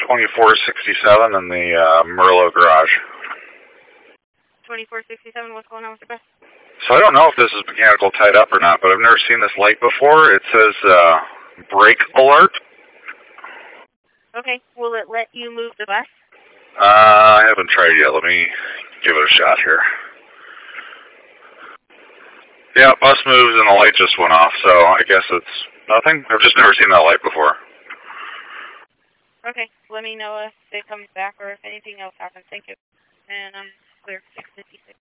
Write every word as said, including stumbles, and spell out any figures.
twenty-four sixty-seven in the uh, Merlot garage. twenty-four sixty-seven, what's going on with the bus? So I don't know if this is mechanical tied up or not, but I've never seen this light before. It says uh, brake alert. Okay, will it let you move the bus? Uh, I haven't tried yet. Let me give it a shot here. Yeah, bus moves and the light just went off, so I guess it's nothing. I've just never seen that light before. Okay, let me know if it comes back or if anything else happens. Thank you. And I'm clear, six fifty-six.